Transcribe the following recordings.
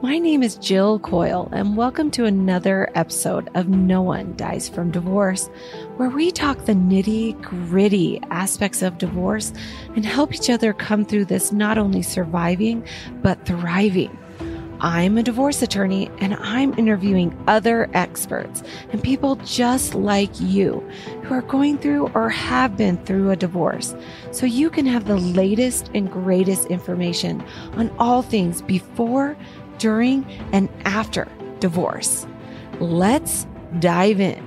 My name is Jill Coyle, and welcome to another episode of No One Dies from Divorce, where we talk the nitty-gritty aspects of divorce and help each other come through this not only surviving, but thriving. I'm a divorce attorney, and I'm interviewing other experts and people just like you who are going through or have been through a divorce, so you can have the latest and greatest information on all things before, during, and after divorce. Let's dive in.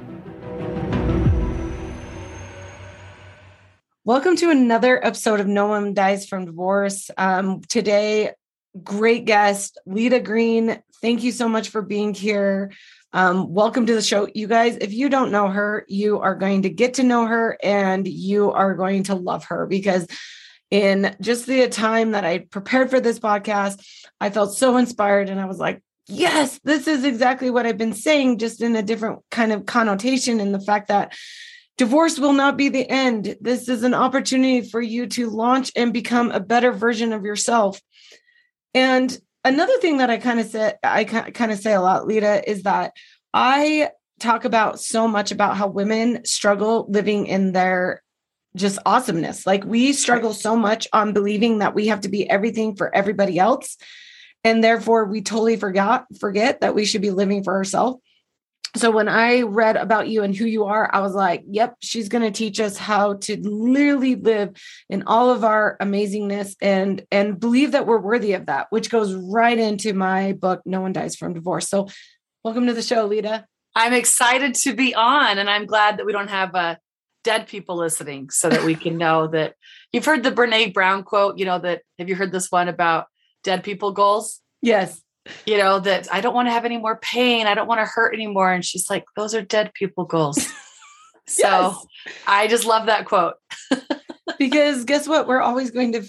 Welcome to another episode of No One Dies from Divorce. Today, great guest, Lita Green. Thank you so much for being here. Welcome to the show. You guys, if you don't know her, you are going to get to know her and you are going to love her, because in just the time that I prepared for this podcast, I felt so inspired and I was like, yes, this is exactly what I've been saying, just in a different kind of connotation, in the fact that divorce will not be the end. This is an opportunity for you to launch and become a better version of yourself. And another thing that I kind of say a lot, Lita, is that I talk about so much about how women struggle living in their just awesomeness. Like, we struggle so much on believing that we have to be everything for everybody else. And therefore we totally forget that we should be living for ourselves. So when I read about you and who you are, I was like, yep, she's going to teach us how to literally live in all of our amazingness and believe that we're worthy of that, which goes right into my book, No One Dies from Divorce. So welcome to the show, Lita. I'm excited to be on, and I'm glad that we don't have dead people listening, so that we can know that you've heard the Brene Brown quote, have you heard this one about dead people goals? Yes. That I don't want to have any more pain. I don't want to hurt anymore. And she's like, those are dead people goals. So yes. I just love that quote. Because guess what? We're always going to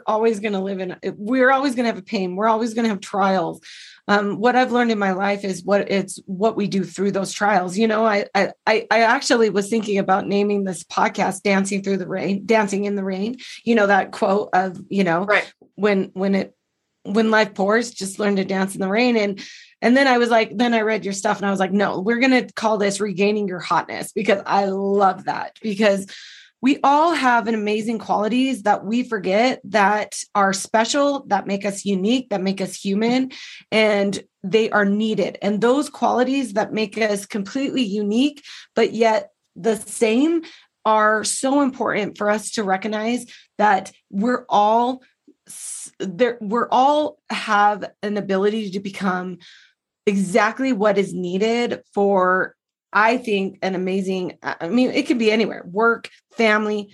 have a pain. We're always going to have trials. What I've learned in my life is what we do through those trials. I actually was thinking about naming this podcast Dancing in the Rain. That quote of, right. when life pours, just learn to dance in the rain. And then I was like, then I read your stuff and I was like, no, we're going to call this Regaining Your Hotness, because I love that, because we all have an amazing qualities that we forget that are special, that make us unique, that make us human, and they are needed. And those qualities that make us completely unique, but yet the same, are so important for us to recognize that we're all have an ability to become exactly what is needed for, I think, an amazing, it could be anywhere, work, family,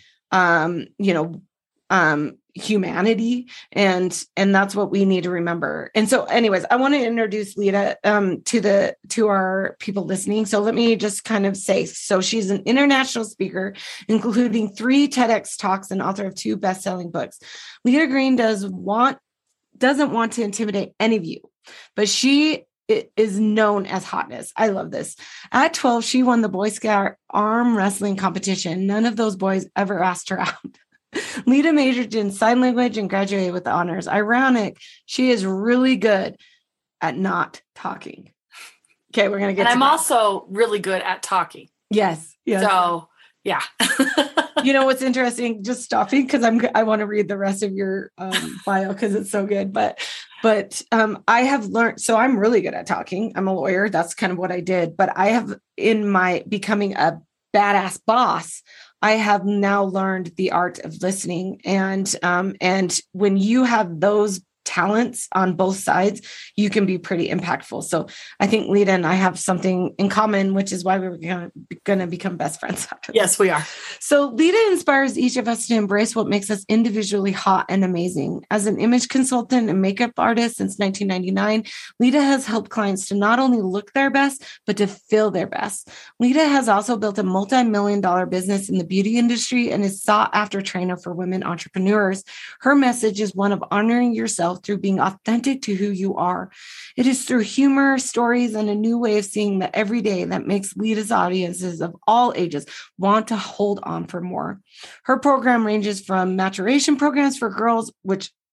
humanity. And that's what we need to remember. And so anyways, I want to introduce Lita to our people listening. So let me just kind of say, so she's an international speaker, including 3 TEDx talks and author of 2 best-selling books. Lita Green doesn't want to intimidate any of you, but she is known as hotness. I love this. At 12, she won the Boy Scout arm wrestling competition. None of those boys ever asked her out. Lita majored in sign language and graduated with honors. Ironic, she is really good at not talking. Okay, we're going to get and to I'm that. Also really good at talking. Yes. So, yeah. You know what's interesting? Just stopping, because I want to read the rest of your bio because it's so good. But I have learned, so I'm really good at talking. I'm a lawyer. That's kind of what I did. But I have, in my becoming a badass boss, I have now learned the art of listening. And when you have those talents on both sides, you can be pretty impactful. So I think Lita and I have something in common, which is why we were going to become best friends after this. Yes, we are. So Lita inspires each of us to embrace what makes us individually hot and amazing. As an image consultant and makeup artist since 1999, Lita has helped clients to not only look their best, but to feel their best. Lita has also built a multi-million-dollar business in the beauty industry and is sought after trainer for women entrepreneurs. Her message is one of honoring yourself through being authentic to who you are. It is through humor, stories, and a new way of seeing the everyday that makes Lita's audiences of all ages want to hold on for more. Her program ranges from maturation programs for girls, which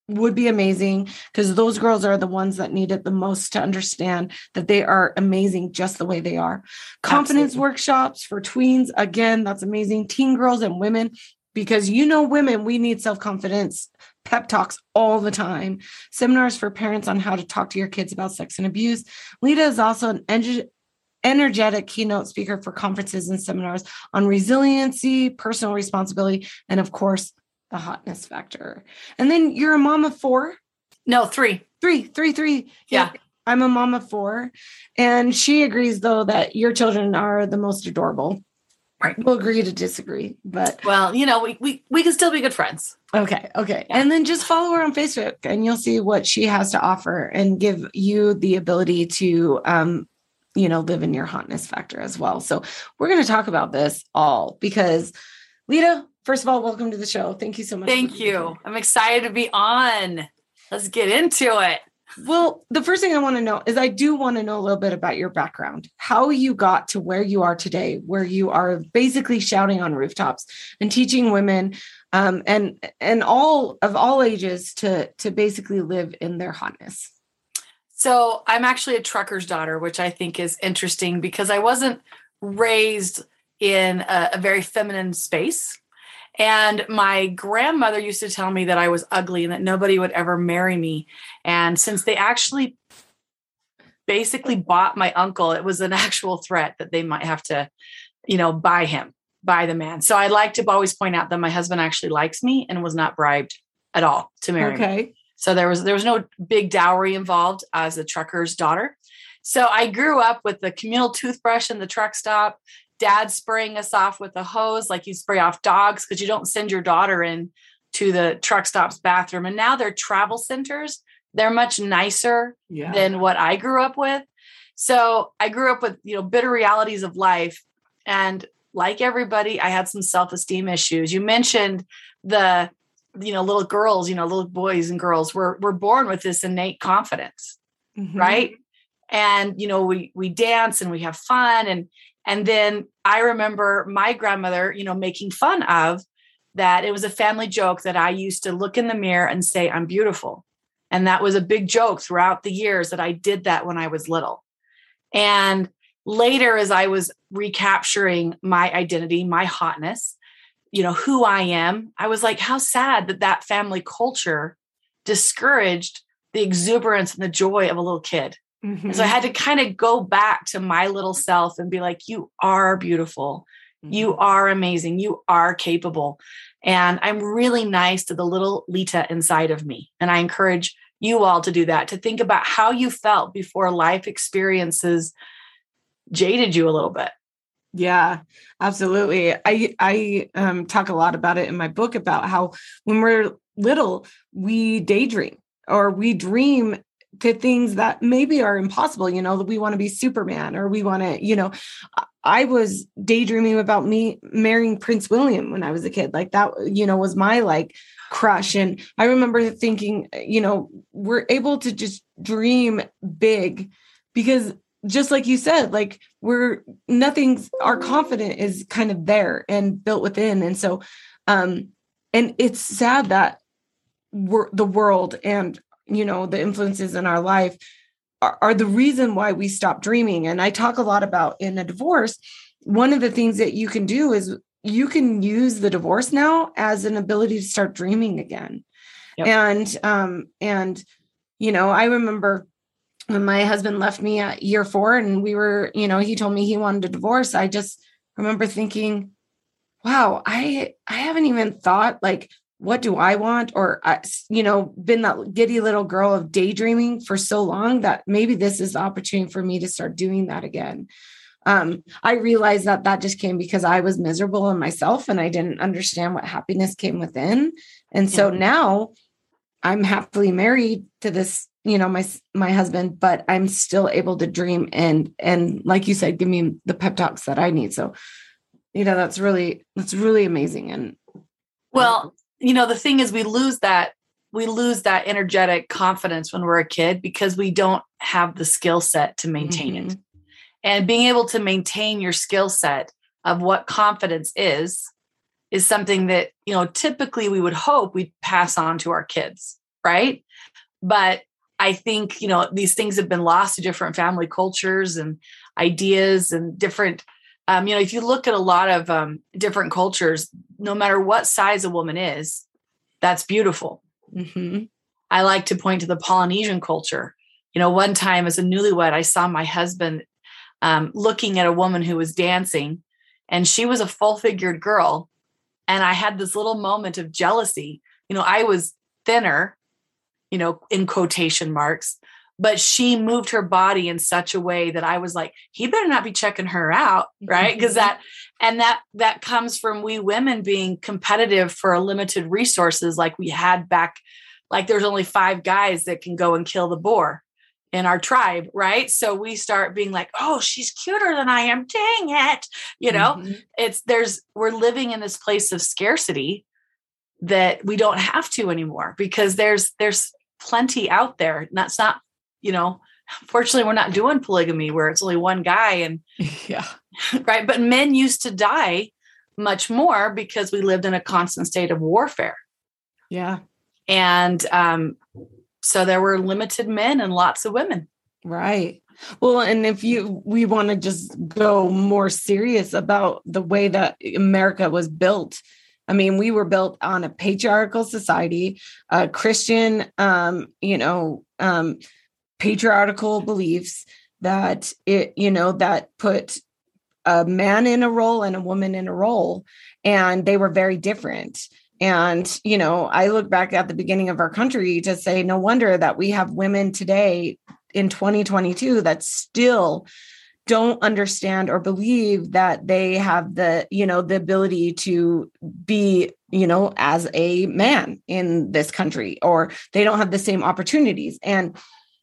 would be amazing, because those girls are the ones that need it the most to understand that they are amazing just the way they are. Confidence Absolutely. workshops for tweens. Again, that's amazing. Teen girls and women, because women, we need self-confidence pep talks all the time. Seminars for parents on how to talk to your kids about sex and abuse. Lita is also an energetic keynote speaker for conferences and seminars on resiliency, personal responsibility, and of course, the hotness factor. And then you're a mom of 4. No, 3. Three. Yeah. I'm a mom of 4. And she agrees, though, that your children are the most adorable. Right. We'll agree to disagree, but well, we can still be good friends. Okay. Yeah. And then just follow her on Facebook and you'll see what she has to offer and give you the ability to, live in your hotness factor as well. So we're going to talk about this all because Lita, first of all, welcome to the show. Thank you so much. Thank you. I'm excited to be on. Let's get into it. Well, the first thing I want to know is I do want to know a little bit about your background, how you got to where you are today, where you are basically shouting on rooftops and teaching women and all ages to basically live in their hotness. So I'm actually a trucker's daughter, which I think is interesting because I wasn't raised in a very feminine space. And my grandmother used to tell me that I was ugly and that nobody would ever marry me. And since they actually basically bought my uncle, it was an actual threat that they might have to, buy the man. So I like to always point out that my husband actually likes me and was not bribed at all to marry me. So there was no big dowry involved as a trucker's daughter. So I grew up with the communal toothbrush in the truck stop, dad spraying us off with a hose like you spray off dogs because you don't send your daughter in to the truck stop's bathroom. And now they're travel centers. They're much nicer than what I grew up with. So I grew up with, bitter realities of life. And like everybody, I had some self-esteem issues. You mentioned the, little girls, little boys and girls were born with this innate confidence, right? And, we dance and we have fun. And then I remember my grandmother, making fun of that. It was a family joke that I used to look in the mirror and say, I'm beautiful. And that was a big joke throughout the years that I did that when I was little. And later, as I was recapturing my identity, my hotness, who I am, I was like, how sad that family culture discouraged the exuberance and the joy of a little kid. And so I had to kind of go back to my little self and be like, you are beautiful. You are amazing. You are capable. And I'm really nice to the little Lita inside of me. And I encourage you all to do that, to think about how you felt before life experiences jaded you a little bit. Yeah, absolutely. I talk a lot about it in my book about how when we're little, we daydream or we dream to things that maybe are impossible, that we want to be Superman or we want to, I was daydreaming about me marrying Prince William when I was a kid. Like that, was my crush. And I remember thinking, we're able to just dream big because just like you said, our confidence is kind of there and built within. And so, and it's sad that the world and, the influences in our life are the reason why we stop dreaming. And I talk a lot about in a divorce, one of the things that you can do is you can use the divorce now as an ability to start dreaming again. Yep. And, I remember when my husband left me at year 4 and we were, he told me he wanted a divorce. I just remember thinking, wow, I haven't even thought what do I want? Or, been that giddy little girl of daydreaming for so long that maybe this is the opportunity for me to start doing that again. I realized that just came because I was miserable in myself and I didn't understand what happiness came within. And so now I'm happily married to this, my husband, but I'm still able to dream and like you said, give me the pep talks that I need. So, that's really amazing. And well, the thing is we lose that energetic confidence when we're a kid because we don't have the skill set to maintain it. And being able to maintain your skill set of what confidence is something that, typically we would hope we'd pass on to our kids. right? But I think, these things have been lost to different family cultures and ideas and different, if you look at a lot of different cultures, no matter what size a woman is, that's beautiful. Mm-hmm. I like to point to the Polynesian culture. One time as a newlywed, I saw my husband looking at a woman who was dancing, and she was a full-figured girl. And I had this little moment of jealousy. I was thinner, in quotation marks, but she moved her body in such a way that I was like, he better not be checking her out. Right. Because that comes from we women being competitive for a limited resources. Like we had back, like there's only 5 guys that can go and kill the boar in our tribe. Right. So we start being like, oh, she's cuter than I am. Dang it. We're living in this place of scarcity that we don't have to anymore because there's plenty out there. And that's not, fortunately, we're not doing polygamy where it's only one guy and yeah. Right. But men used to die much more because we lived in a constant state of warfare. Yeah. And so there were limited men and lots of women. Right. Well, and we want to just go more serious about the way that America was built. I mean, we were built on a patriarchal society, Christian, patriarchal beliefs that that put a man in a role and a woman in a role, and they were very different. And, I look back at the beginning of our country to say, no wonder that we have women today in 2022 that still don't understand or believe that they have the ability to be, as a man in this country, or they don't have the same opportunities. And,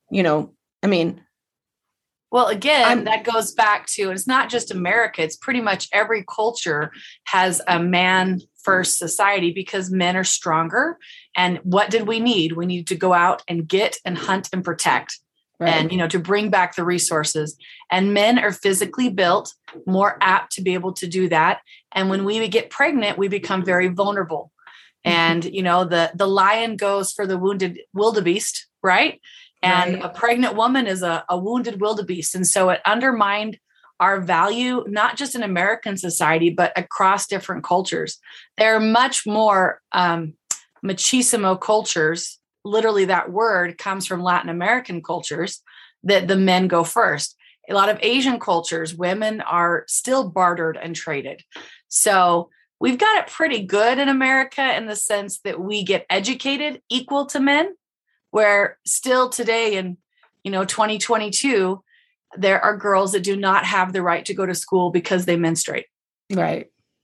well, again, that goes back to, it's not just America. It's pretty much every culture has a man first society because men are stronger. And what did we need? We needed to go out and get and hunt and protect. Right. And, to bring back the resources. And men are physically built, more apt to be able to do that. And when we get pregnant, we become very vulnerable. And, the lion goes for the wounded wildebeest, right? And a pregnant woman is a wounded wildebeest. And so it undermined our value, not just in American society, but across different cultures. There are much more machismo cultures. Literally, that word comes from Latin American cultures that the men go first. A lot of Asian cultures, women are still bartered and traded. So we've got it pretty good in America in the sense that we get educated equal to men, where still today in, 2022, there are girls that do not have the right to go to school because they menstruate. Right.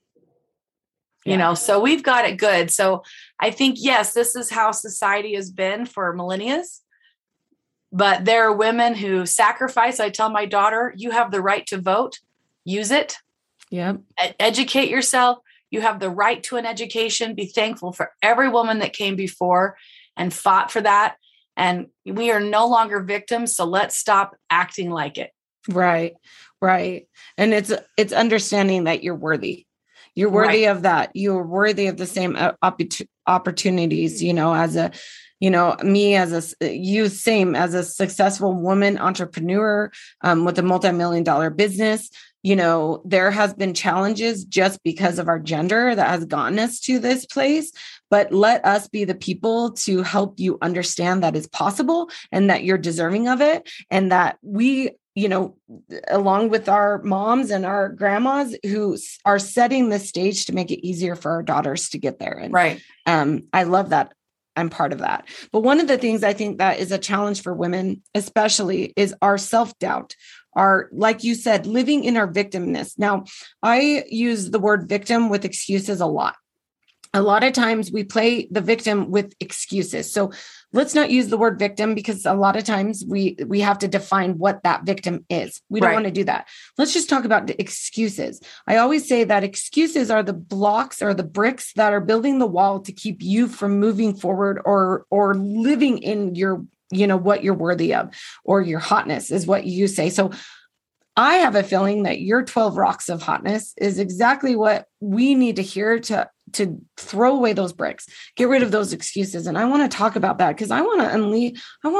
So we've got it good. So I think, yes, this is how society has been for millennia. But there are women who sacrifice. I tell my daughter, you have the right to vote. Use it. Yeah. Educate yourself. You have the right to an education. Be thankful for every woman that came before and fought for that. And we are no longer victims. So let's stop acting like it. Right. Right. And it's understanding that you're worthy. You're worthy of that. You're worthy of the same opportunities, as a, me as a successful woman entrepreneur with a multi-million-dollar business. There has been challenges just because of our gender that has gotten us to this place, but let us be the people to help you understand that it's possible and that you're deserving of it. And that we, along with our moms and our grandmas who are setting the stage to make it easier for our daughters to get there. And right. I love that. I'm part of that. But one of the things I think that is a challenge for women, especially, is our self-doubt, our, like you said, living in our victimness. Now, I use the word victim with excuses a lot. A lot of times we play the victim with excuses. So let's not use the word victim because a lot of times we have to define what that victim is. We don't want to do that. Let's just talk about the excuses. I always say that excuses are the blocks or the bricks that are building the wall to keep you from moving forward or living in your, what you're worthy of, or your hotness is what you say. So I have a feeling that your 12 rocks of hotness is exactly what we need to hear to to throw away those bricks, get rid of those excuses. And I want to talk about that because I want to unleash.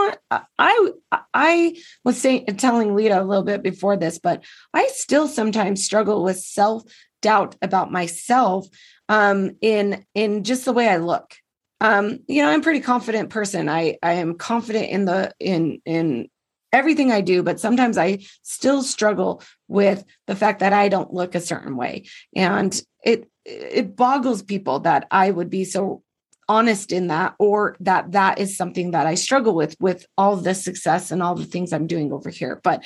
I was telling Lita a little bit before this, but I still sometimes struggle with self-doubt about myself in just the way I look. I'm a pretty confident person. I am confident in everything I do, but sometimes I still struggle with the fact that I don't look a certain way. And it boggles people that I would be so honest in that, or that is something that I struggle with all the success and all the things I'm doing over here. But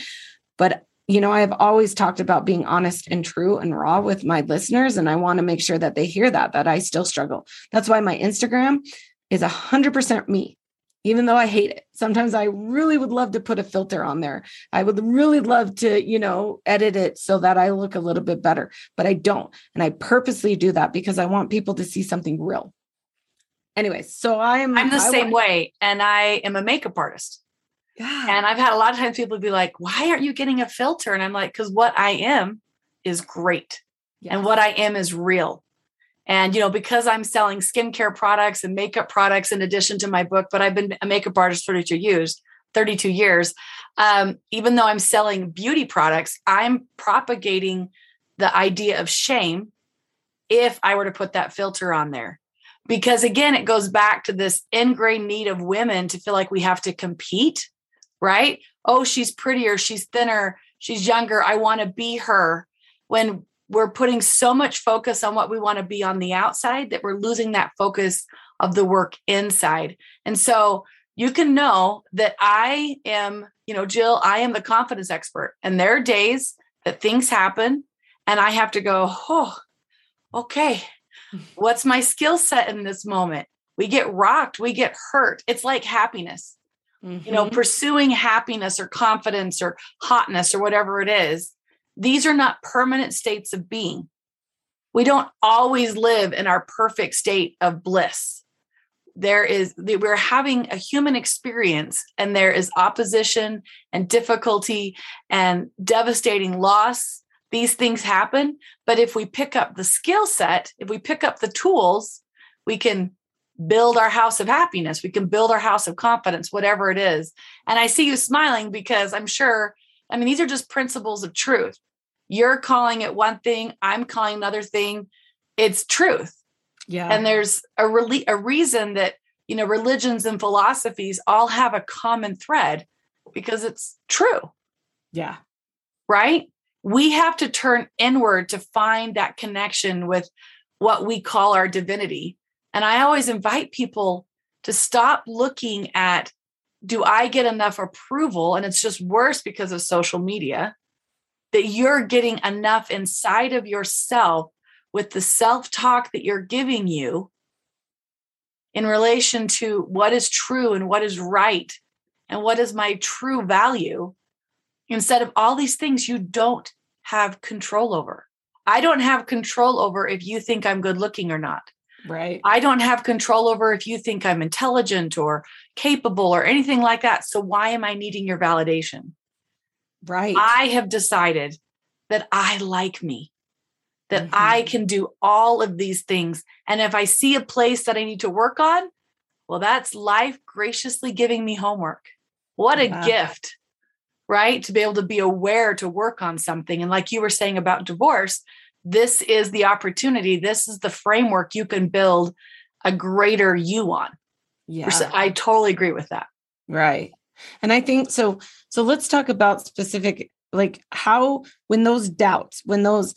I have always talked about being honest and true and raw with my listeners. And I want to make sure that they hear that I still struggle. That's why my Instagram is 100% me, even though I hate it. Sometimes I really would love to put a filter on there. I would really love to, edit it so that I look a little bit better, but I don't. And I purposely do that because I want people to see something real. Anyway, so I'm the same way. And I am a makeup artist. Yeah. And I've had a lot of times people be like, why aren't you getting a filter? And I'm like, because what I am is great. Yes. And what I am is real. And, because I'm selling skincare products and makeup products in addition to my book, but I've been a makeup artist 32 years. Even though I'm selling beauty products, I'm propagating the idea of shame if I were to put that filter on there. Because again, it goes back to this ingrained need of women to feel like we have to compete, right? Oh, she's prettier, she's thinner, she's younger, I want to be her. When we're putting so much focus on what we want to be on the outside that we're losing that focus of the work inside. And so you can know that I am, Jill, I am the confidence expert. And there are days that things happen and I have to go, oh, okay, what's my skill set in this moment? We get rocked, we get hurt. It's like happiness, pursuing happiness or confidence or hotness or whatever it is. These are not permanent states of being. We don't always live in our perfect state of bliss. We're having a human experience and there is opposition and difficulty and devastating loss. These things happen. But if we pick up the skill set, if we pick up the tools, we can build our house of happiness. We can build our house of confidence, whatever it is. And I see you smiling because I'm sure, these are just principles of truth. You're calling it one thing. I'm calling another thing. It's truth. Yeah. And there's a reason that, religions and philosophies all have a common thread because it's true. Yeah. Right? We have to turn inward to find that connection with what we call our divinity. And I always invite people to stop looking at, do I get enough approval? And it's just worse because of social media, that you're getting enough inside of yourself with the self-talk that you're giving you in relation to what is true and what is right and what is my true value, instead of all these things you don't have control over. I don't have control over if you think I'm good looking or not. Right. I don't have control over if you think I'm intelligent or capable or anything like that. So why am I needing your validation? Right. I have decided that I like me, that I can do all of these things. And if I see a place that I need to work on, well, that's life graciously giving me homework. What a gift, right? To be able to be aware to work on something. And like you were saying about divorce, this is the opportunity. This is the framework you can build a greater you on. Yeah. I totally agree with that. Right. And I think, so let's talk about specific, like how, when those doubts, when those,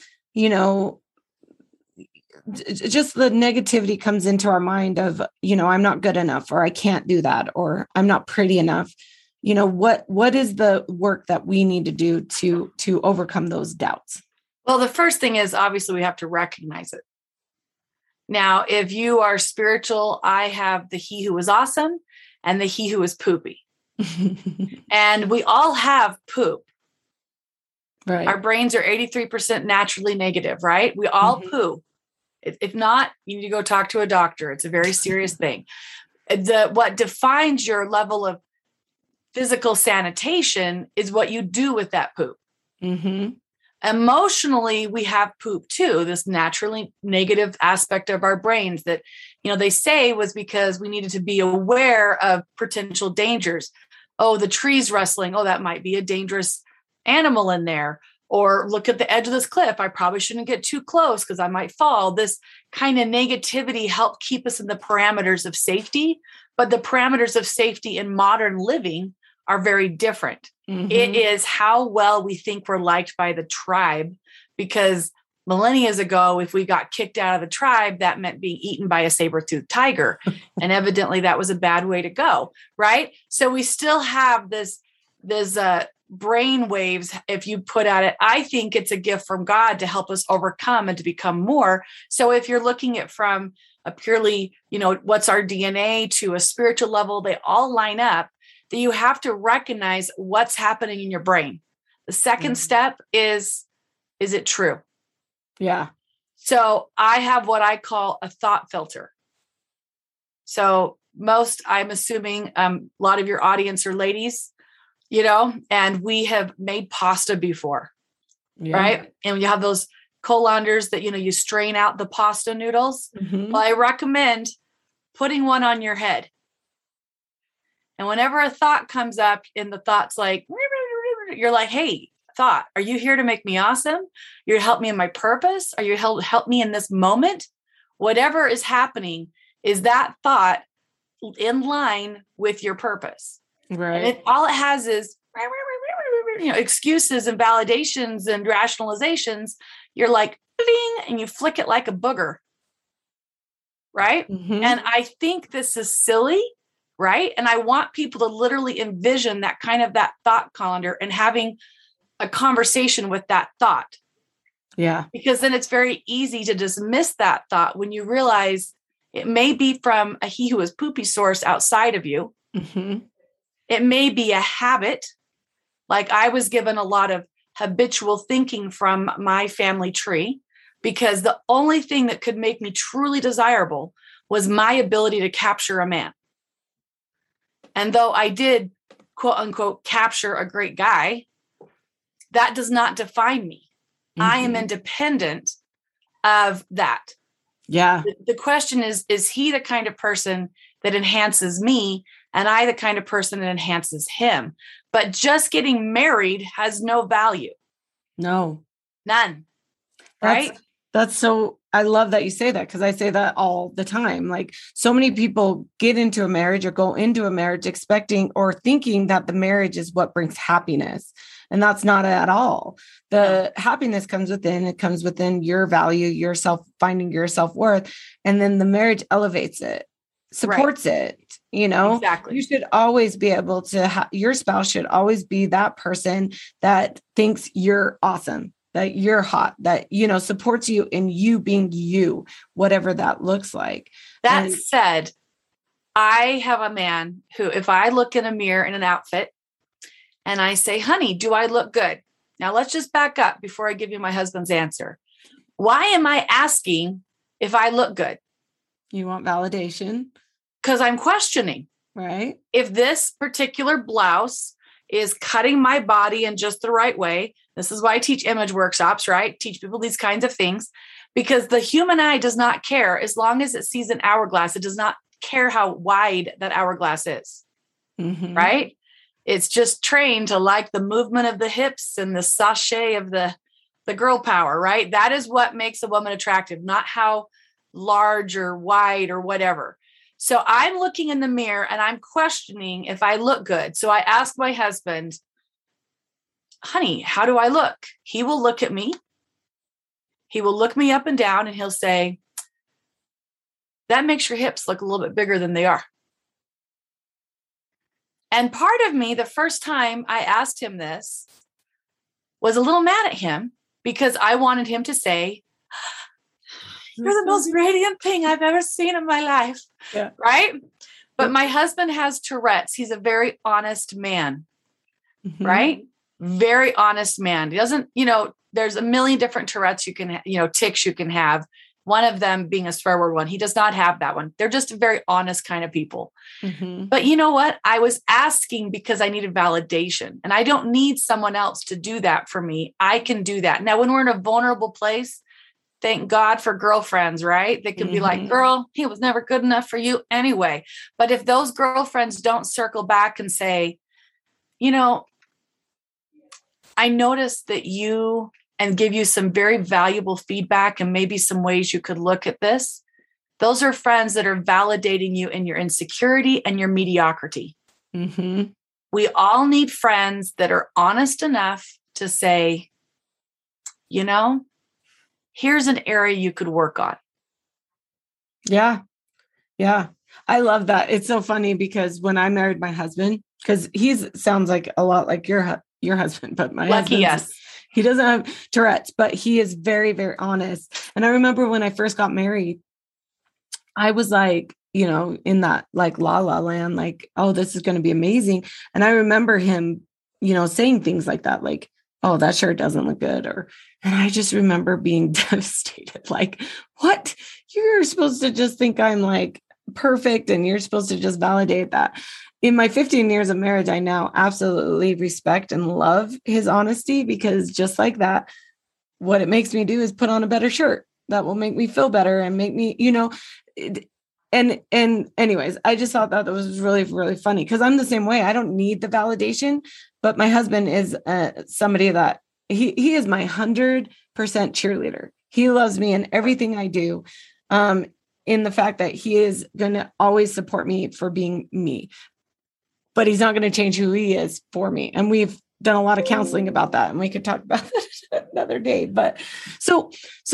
just the negativity comes into our mind of, I'm not good enough, or I can't do that, or I'm not pretty enough. What is the work that we need to do to overcome those doubts? Well, the first thing is obviously we have to recognize it. Now, if you are spiritual, I have the he who is awesome and the he who is poopy. And we all have poop. Right. Our brains are 83% naturally negative, right? We all poo. If not, you need to go talk to a doctor. It's a very serious thing. What defines your level of physical sanitation is what you do with that poop. Emotionally, we have poop too, this naturally negative aspect of our brains that, they say was because we needed to be aware of potential dangers. Oh, the tree's rustling. Oh, that might be a dangerous animal in there. Or look at the edge of this cliff. I probably shouldn't get too close because I might fall. This kind of negativity helped keep us in the parameters of safety. But the parameters of safety in modern living are very different. Mm-hmm. It is how well we think we're liked by the tribe, because millennia ago, if we got kicked out of the tribe, that meant being eaten by a saber-toothed tiger. And evidently that was a bad way to go, right? So we still have this brain waves, if you put at it. I think it's a gift from God to help us overcome and to become more. So if you're looking at from a purely, what's our DNA to a spiritual level, they all line up, that you have to recognize what's happening in your brain. The second step is it true? Yeah. So I have what I call a thought filter. So I'm assuming a lot of your audience are ladies, and we have made pasta before, right? And you have those colanders that, you strain out the pasta noodles. Mm-hmm. Well, I recommend putting one on your head. And whenever a thought comes up and the thought's like, you're like, hey, thought, are you here to make me awesome? You're to help me in my purpose? Are you help me in this moment? Whatever is happening, is that thought in line with your purpose? Right. And all it has is, excuses and validations and rationalizations. You're like, bling, and you flick it like a booger. Right. Mm-hmm. And I think this is silly. Right. And I want people to literally envision that thought colander and having a conversation with that thought. Yeah. Because then it's very easy to dismiss that thought when you realize it may be from a he who is poopy source outside of you. Mm-hmm. It may be a habit. Like I was given a lot of habitual thinking from my family tree, because the only thing that could make me truly desirable was my ability to capture a man. And though I did, quote unquote, capture a great guy, that does not define me. Mm-hmm. I am independent of that. Yeah. The question is he the kind of person that enhances me, and I the kind of person that enhances him? But just getting married has no value. No. None. Right? That's so, I love that you say that, because I say that all the time. Like, so many people get into a marriage or go into a marriage expecting or thinking that the marriage is what brings happiness. And that's not at all. The happiness comes within. It comes within your value, yourself, finding your self-worth. And then the marriage elevates it, supports it. Exactly. You should always be able to, your spouse should always be that person that thinks you're awesome, that you're hot, that, supports you in you being you, whatever that looks like. That said, I have a man who, if I look in a mirror in an outfit and I say, honey, do I look good? Now let's just back up before I give you my husband's answer. Why am I asking if I look good? You want validation? Because I'm questioning. Right. If this particular blouse is cutting my body in just the right way. This is why I teach image workshops, right? Teach people these kinds of things, because the human eye does not care as long as it sees an hourglass. It does not care how wide that hourglass is, right? It's just trained to like the movement of the hips and the sachet of the girl power, right? That is what makes a woman attractive, not how large or wide or whatever. So I'm looking in the mirror and I'm questioning if I look good. So I ask my husband, honey, how do I look? He will look at me. He will look me up and down and he'll say, that makes your hips look a little bit bigger than they are. And part of me, the first time I asked him this, was a little mad at him because I wanted him to say, you're the most radiant thing I've ever seen in my life. Yeah. Right? But my husband has Tourette's. He's a very honest man. Right? Very honest man. He doesn't, there's a million different Tourette's you can, tics you can have. One of them being a swear word one. He does not have that one. They're just very honest kind of people. Mm-hmm. But you know what? I was asking because I needed validation, and I don't need someone else to do that for me. I can do that. Now, when we're in a vulnerable place, thank God for girlfriends, right? They can be like, girl, he was never good enough for you anyway. But if those girlfriends don't circle back and say, you know, I noticed that you, and give you some very valuable feedback and maybe some ways you could look at this. Those are friends that are validating you in your insecurity and your mediocrity. Mm-hmm. We all need friends that are honest enough to say, you know, here's an area you could work on. Yeah. Yeah. I love that. It's so funny because when I married my husband, because sounds like a lot like your husband, but my lucky husband, yes. He doesn't have Tourette's, but he is very, very honest. And I remember when I first got married, I was like, you know, in that like la la land, like, oh, this is going to be amazing. And I remember him, you know, saying things like that, like, oh, that shirt doesn't look good. And I just remember being devastated. Like, what? You're supposed to just think I'm like perfect and you're supposed to just validate that. In my 15 years of marriage, I now absolutely respect and love his honesty, because just like that, what it makes me do is put on a better shirt that will make me feel better and make me, you know, and anyways, I just thought that was really, really funny because I'm the same way. I don't need the validation, but my husband is somebody that he is my 100% cheerleader. He loves me in everything I do. In the fact that he is going to always support me for being me, but he's not going to change who he is for me. And we've done a lot of counseling about that, and we could talk about that another day. But so,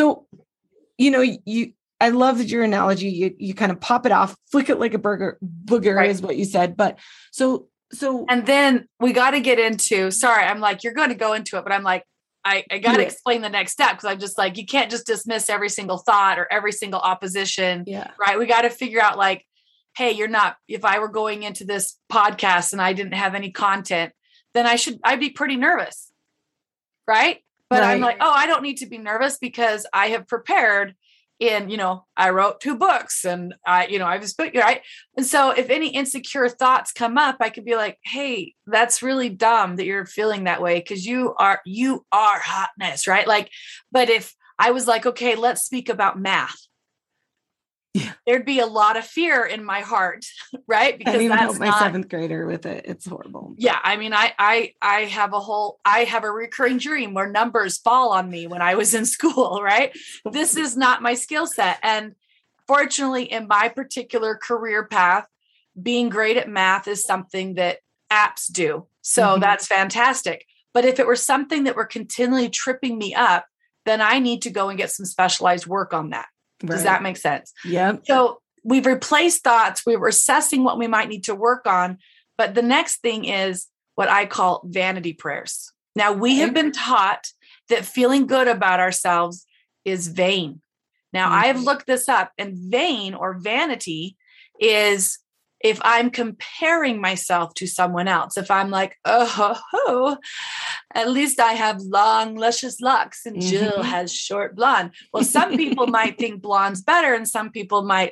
you know, I love your analogy. You kind of pop it off, flick it like a booger right. Is what you said. But so, and then we got to get into, sorry, I'm like, you're going to go into it, but I'm like, I got to explain the next step. Cause I'm just like, you can't just dismiss every single thought or every single opposition. Yeah. Right. We got to figure out like, hey, if I were going into this podcast and I didn't have any content, then I'd be pretty nervous. Right. But right. I'm like, oh, I don't need to be nervous because I have prepared in, you know, I wrote 2 books and I've spoken, right. And so if any insecure thoughts come up, I could be like, hey, that's really dumb that you're feeling that way. Cause you are hotness. Right. Like, but if I was like, okay, let's speak about math. Yeah. There'd be a lot of fear in my heart, right? Because I even help my 7th grader with it. It's horrible. Yeah. I mean, I have a recurring dream where numbers fall on me when I was in school, right? This is not my skill set. And fortunately, in my particular career path, being great at math is something that apps do. So that's fantastic. But if it were something that were continually tripping me up, then I need to go and get some specialized work on that. Right. Does that make sense? Yeah. So we've replaced thoughts. We were assessing what we might need to work on. But the next thing is what I call vanity prayers. Now, we have been taught that feeling good about ourselves is vain. Now, I've looked this up, and vain or vanity is if I'm comparing myself to someone else. If I'm like, oh, at least I have long, luscious locks and Jill has short blonde. Well, some people might think blonde's better, and some people might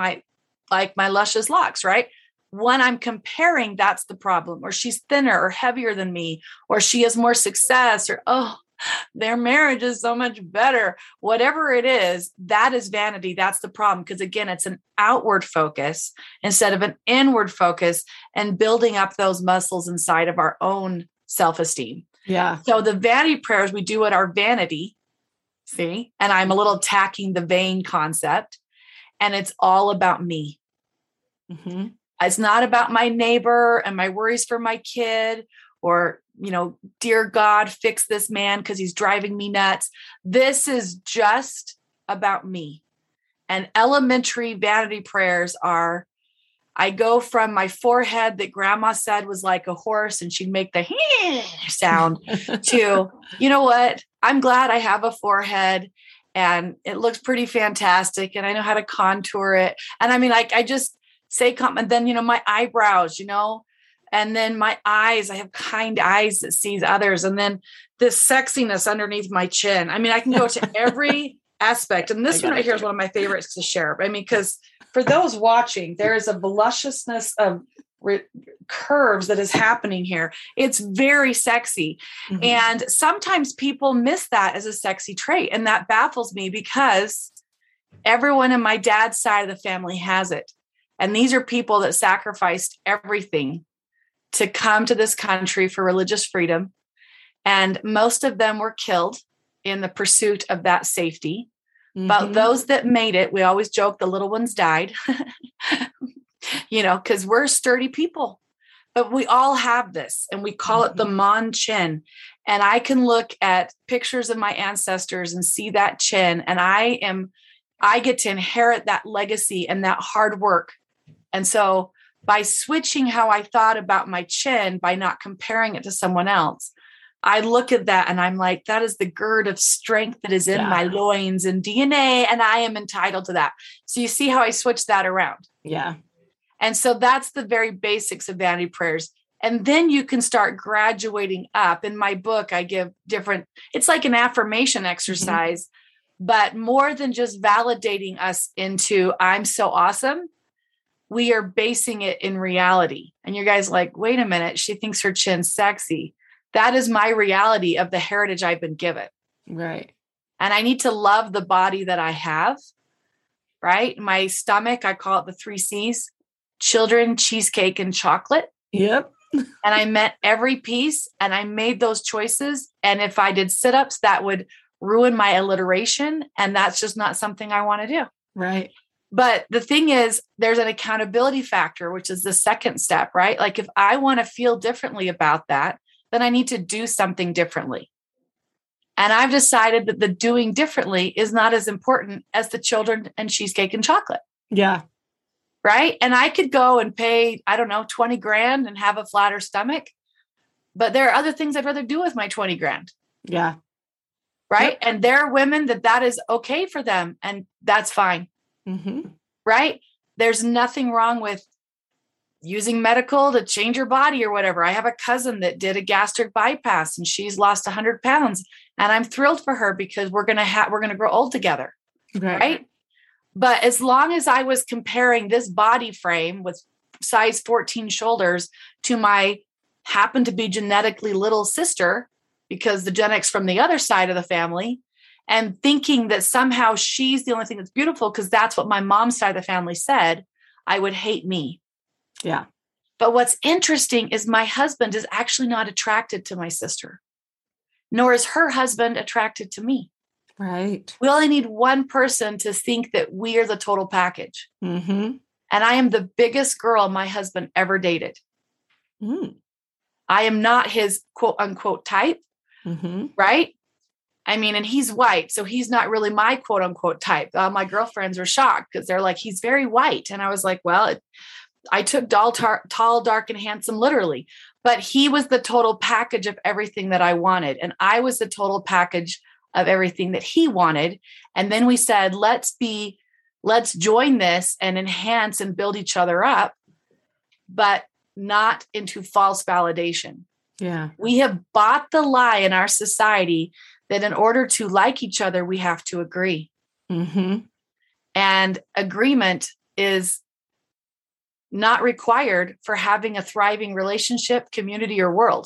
like my luscious locks, right? When I'm comparing, that's the problem. Or she's thinner or heavier than me, or she has more success, or, oh, their marriage is so much better. Whatever it is, that is vanity. That's the problem. Because again, it's an outward focus instead of an inward focus, and building up those muscles inside of our own self-esteem. Yeah. So the vanity prayers we do at our vanity, see, and I'm a little attacking the vain concept, and it's all about me. Mm-hmm. It's not about my neighbor and my worries for my kid, or, you know, dear God, fix this man because he's driving me nuts. This is just about me. And elementary vanity prayers are, I go from my forehead that grandma said was like a horse and she'd make the sound to, you know what? I'm glad I have a forehead and it looks pretty fantastic and I know how to contour it. And I mean, like, I just say, and then, you know, my eyebrows, you know, and then my eyes, I have kind eyes that sees others. And then this sexiness underneath my chin. I mean, I can go to every aspect. And this one right here is one of my favorites to share. I mean, because for those watching, there is a voluptuousness of curves that is happening here. It's very sexy. Mm-hmm. And sometimes people miss that as a sexy trait. And that baffles me because everyone in my dad's side of the family has it. And these are people that sacrificed everything to come to this country for religious freedom. And most of them were killed in the pursuit of that safety. Mm-hmm. But those that made it, we always joke the little ones died, because we're sturdy people. But we all have this, and we call it the Mon chin. And I can look at pictures of my ancestors and see that chin, and I get to inherit that legacy and that hard work. And so by switching how I thought about my chin, by not comparing it to someone else, I look at that and I'm like, that is the gird of strength that is in my loins and DNA, and I am entitled to that. So you see how I switched that around. Yeah. And so that's the very basics of vanity prayers. And then you can start graduating up. In my book, I give different, it's like an affirmation exercise, but more than just validating us into, I'm so awesome. We are basing it in reality. And you guys like, wait a minute, she thinks her chin's sexy. That is my reality of the heritage I've been given. Right. And I need to love the body that I have, right? My stomach, I call it the 3 C's: children, cheesecake, and chocolate. Yep. And I met every piece, and I made those choices. And if I did sit-ups, that would ruin my alliteration. And that's just not something I want to do. Right. But the thing is, there's an accountability factor, which is the second step, right? Like if I want to feel differently about that, then I need to do something differently. And I've decided that the doing differently is not as important as the children and cheesecake and chocolate. Yeah. Right. And I could go and pay, I don't know, 20 grand and have a flatter stomach. But there are other things I'd rather do with my 20 grand. Yeah. Right. Yep. And there are women that is okay for them. And that's fine. Mm-hmm. Right. There's nothing wrong with using medical to change your body or whatever. I have a cousin that did a gastric bypass and she's lost 100 pounds, and I'm thrilled for her because we're going to grow old together. Right. But as long as I was comparing this body frame with size 14 shoulders to my happened to be genetically little sister, because the genetics from the other side of the family, and thinking that somehow she's the only thing that's beautiful because that's what my mom's side of the family said, I would hate me. Yeah. But what's interesting is my husband is actually not attracted to my sister, nor is her husband attracted to me. Right. We only need one person to think that we are the total package. Mm-hmm. And I am the biggest girl my husband ever dated. Mm. I am not his quote unquote type. Mm-hmm. Right. I mean, and he's white, so he's not really my quote unquote type. My girlfriends are shocked because they're like, he's very white. And I was like, well, I took tall, dark, and handsome literally, but he was the total package of everything that I wanted. And I was the total package of everything that he wanted. And then we said, let's join this and enhance and build each other up, but not into false validation. Yeah. We have bought the lie in our society that in order to like each other, we have to agree. Mm-hmm. And agreement is not required for having a thriving relationship, community, or world.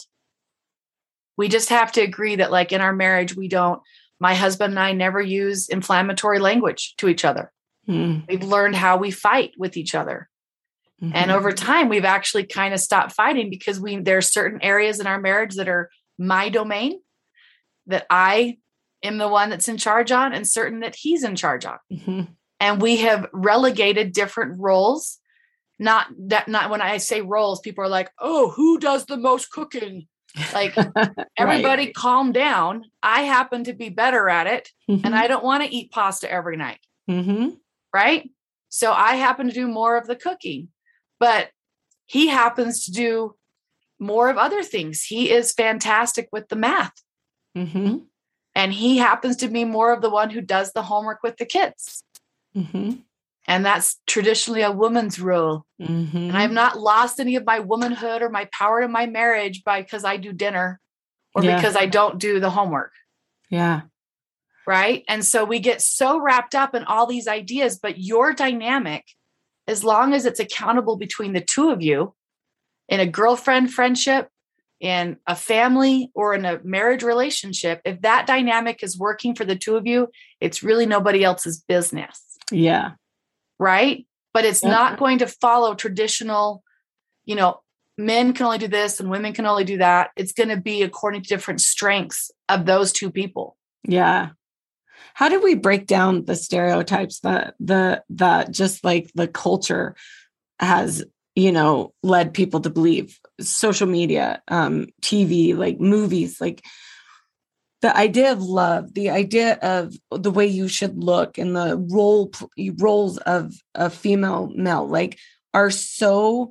We just have to agree that, like in our marriage, my husband and I never use inflammatory language to each other. Mm. We've learned how we fight with each other. Mm-hmm. And over time, we've actually kind of stopped fighting because there are certain areas in our marriage that are my domain that I am the one that's in charge on, and certain that he's in charge on. Mm-hmm. And we have relegated different roles. Not when I say roles, people are like, oh, who does the most cooking? Like everybody right. Calm down. I happen to be better at it. Mm-hmm. And I don't want to eat pasta every night. Mm-hmm. Right. So I happen to do more of the cooking, but he happens to do more of other things. He is fantastic with the math. Mm-hmm. And he happens to be more of the one who does the homework with the kids. Mm-hmm. And that's traditionally a woman's role. Mm-hmm. And I have not lost any of my womanhood or my power in my marriage because I do dinner or because I don't do the homework. Yeah. right? And so we get so wrapped up in all these ideas, but your dynamic, as long as it's accountable between the two of you in a girlfriend friendship, in a family, or in a marriage relationship, if that dynamic is working for the two of you, it's really nobody else's business. Yeah. Right. But it's not going to follow traditional, men can only do this and women can only do that. It's going to be according to different strengths of those two people. Yeah. How do we break down the stereotypes that just like the culture has, led people to believe? Social media, TV, like movies, like the idea of love, the idea of the way you should look, and the roles of a female male, like, are so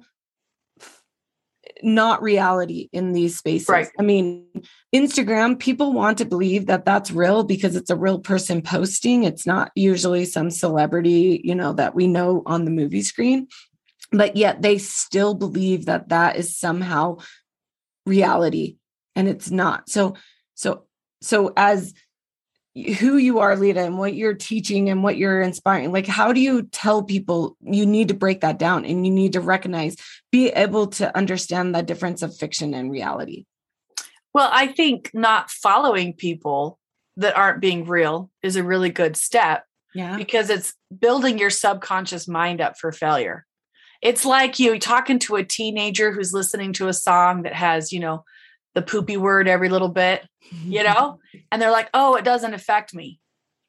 not reality in these spaces. Right. I mean, Instagram, people want to believe that that's real because it's a real person posting. It's not usually some celebrity, that we know on the movie screen, but yet they still believe that that is somehow reality, and it's not. So as who you are, Lita, and what you're teaching and what you're inspiring, like, how do you tell people you need to break that down and you need to recognize, be able to understand the difference of fiction and reality? Well, I think not following people that aren't being real is a really good step. Yeah. Because it's building your subconscious mind up for failure. It's like you talking to a teenager who's listening to a song that has, the poopy word every little bit, and they're like, oh, it doesn't affect me.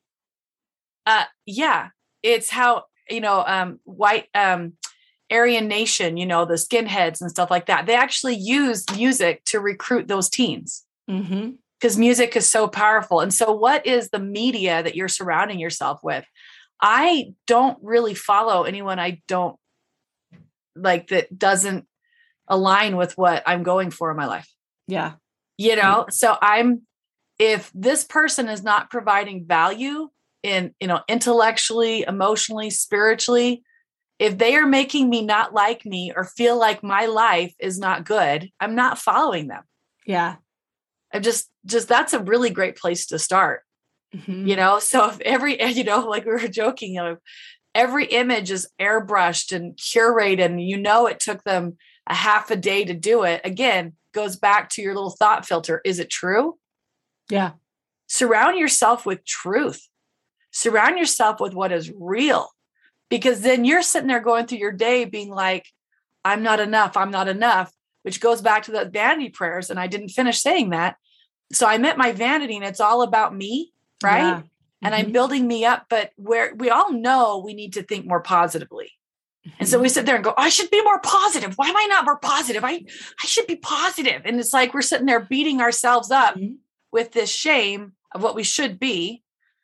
Yeah, it's how, white Aryan Nation, the skinheads and stuff like that. They actually use music to recruit those teens because music is so powerful. And so what is the media that you're surrounding yourself with? I don't really follow anyone I don't like that doesn't align with what I'm going for in my life. Yeah. So if this person is not providing value in, intellectually, emotionally, spiritually, if they are making me not like me or feel like my life is not good, I'm not following them. Yeah. I'm just that's a really great place to start. So if every, like we were joking, every image is airbrushed and curated, and it took them a half a day to do it. Again, goes back to your little thought filter. Is it true? Yeah. Surround yourself with truth. Surround yourself with what is real, because then you're sitting there going through your day being like, I'm not enough, which goes back to the vanity prayers. And I didn't finish saying that. So I met my vanity, and it's all about me, right? Yeah. And I'm building me up, but where we all know we need to think more positively. And so we sit there and go, I should be more positive. Why am I not more positive? I should be positive. And it's like we're sitting there beating ourselves up with this shame of what we should be.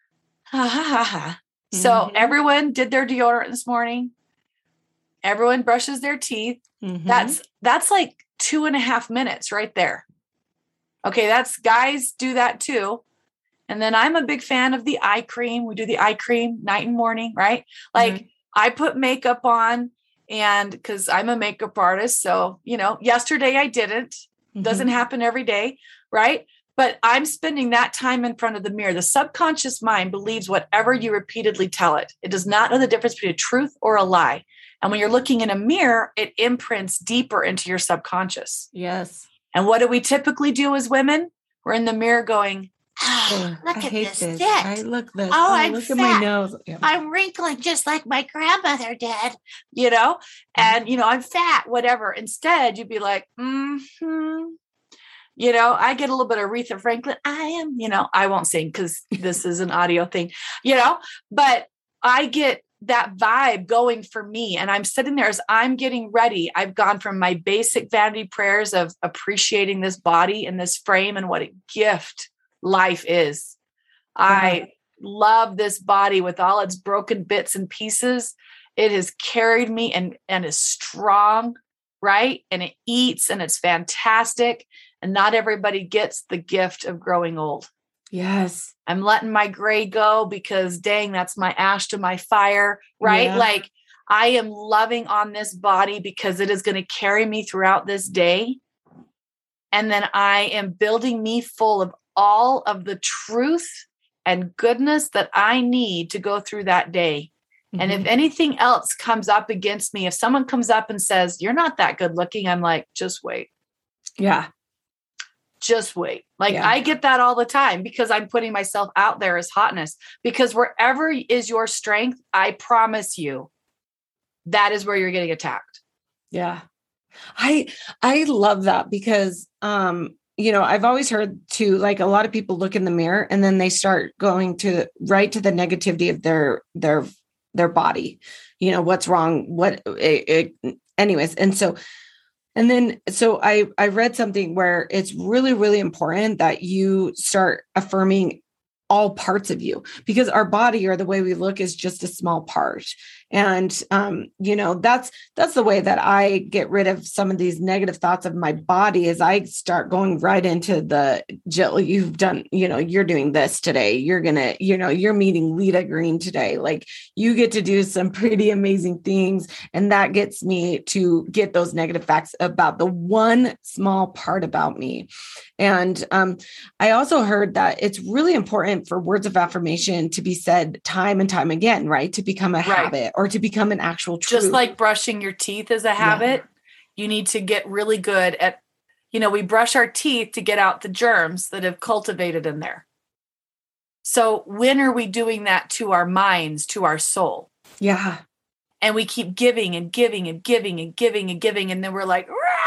So everyone did their deodorant this morning. Everyone brushes their teeth. That's like 2.5 minutes right there. Okay, that's guys do that too. And then I'm a big fan of the eye cream. We do the eye cream night and morning, right? Like I put makeup on, and because I'm a makeup artist. So, yesterday I didn't. Doesn't happen every day, right? But I'm spending that time in front of the mirror. The subconscious mind believes whatever you repeatedly tell it. It does not know the difference between a truth or a lie. And when you're looking in a mirror, it imprints deeper into your subconscious. Yes. And what do we typically do as women? We're in the mirror going, look at this tit. I look this. Oh, I'm look fat. at my nose. Yeah. I'm wrinkling just like my grandmother did. And, I'm fat, whatever. Instead, you'd be like, I get a little bit of Aretha Franklin. I am, I won't sing because this is an audio thing, but I get that vibe going for me. And I'm sitting there as I'm getting ready. I've gone from my basic vanity prayers of appreciating this body and this frame and what a gift life is. I love this body with all its broken bits and pieces. It has carried me and is strong, right? And it eats and it's fantastic. And not everybody gets the gift of growing old. Yes. I'm letting my gray go because dang, that's my ash to my fire, right? Yeah. Like I am loving on this body because it is going to carry me throughout this day. And then I am building me full of all of the truth and goodness that I need to go through that day. And if Mhm. anything else comes up against me, if someone comes up and says, you're not that good looking, I'm like, just wait. Yeah. Just wait. Like Yeah. I get that all the time because I'm putting myself out there as hotness, because wherever is your strength, I promise you that is where you're getting attacked. Yeah. I love that because I've always heard too, like a lot of people look in the mirror and then they start going to right to the negativity of their body, what's wrong, anyways. So I read something where it's really, really important that you start affirming all parts of you, because our body or the way we look is just a small part. And, that's the way that I get rid of some of these negative thoughts of my body, is I start going right into the, Jill, you've done, you're doing this today. You're going to, you're meeting Lita Green today. Like you get to do some pretty amazing things. And that gets me to get those negative facts about the one small part about me. And I also heard that it's really important for words of affirmation to be said time and time again, right? To become a habit or to become an actual truth. Just like brushing your teeth is a habit, you need to get really good at, we brush our teeth to get out the germs that have cultivated in there. So when are we doing that to our minds, to our soul? Yeah. And we keep giving and giving and giving and giving and giving. And then we're like,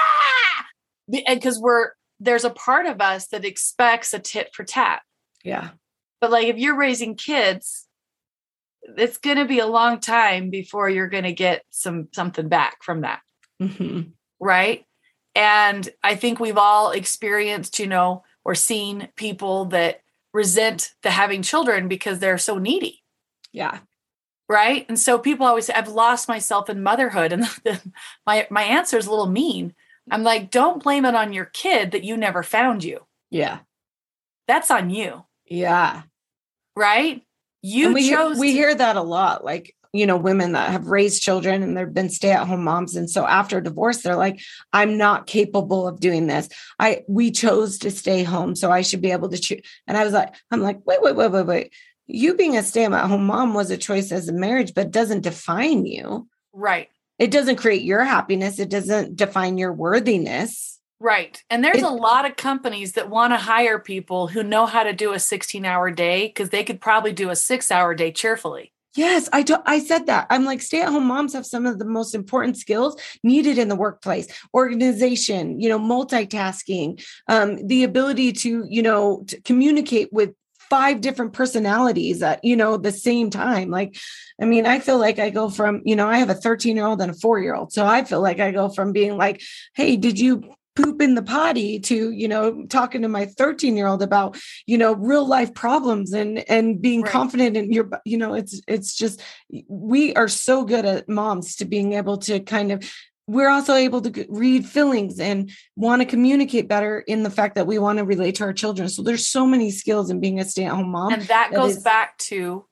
rah! And because there's a part of us that expects a tit for tat. Yeah. But like, if you're raising kids, it's going to be a long time before you're going to get something back from that. Mm-hmm. Right. And I think we've all experienced, or seen people that resent the having children because they're so needy. Yeah. Right. And so people always say, I've lost myself in motherhood. And my answer is a little mean. I'm like, don't blame it on your kid that you never found you. Yeah. That's on you. Yeah. Right. We hear that a lot, like, women that have raised children and they've been stay-at-home moms. And so after divorce, they're like, I'm not capable of doing this. We chose to stay home, so I should be able to choose. And I'm like, wait. You being a stay-at-home mom was a choice as a marriage, but doesn't define you. Right. It doesn't create your happiness. It doesn't define your worthiness. Right. And there's a lot of companies that want to hire people who know how to do a 16-hour day, because they could probably do a 6-hour day cheerfully. Yes, I said that. I'm like, stay-at-home moms have some of the most important skills needed in the workplace: organization, multitasking, the ability to communicate with 5 different personalities at, the same time. Like, I mean, I feel like I go from, I have a 13-year-old and a 4-year-old. So I feel like I go from being like, hey, did you poop in the potty, to, talking to my 13-year-old about, real life problems and being confident in your, it's just, we are so good at moms to being able to we're also able to read feelings and want to communicate better in the fact that we want to relate to our children. So there's so many skills in being a stay-at-home mom. And that goes back to,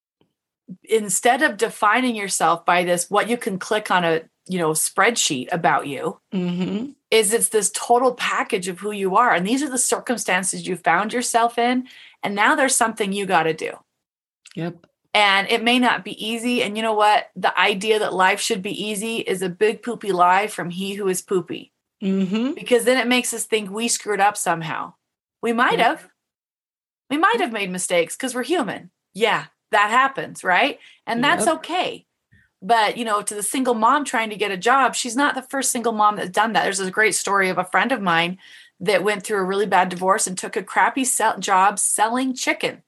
instead of defining yourself by this, what you can click on a, spreadsheet about you, mm-hmm. is it's this total package of who you are. And these are the circumstances you found yourself in. And now there's something you got to do. Yep. And it may not be easy. And you know what? The idea that life should be easy is a big poopy lie from he who is poopy. Mm-hmm. Because then it makes us think we screwed up somehow. We might have. We might have made mistakes because we're human. Yeah, that happens, right? And that's okay. But, to the single mom trying to get a job, she's not the first single mom that's done that. There's a great story of a friend of mine that went through a really bad divorce and took a crappy job selling chicken.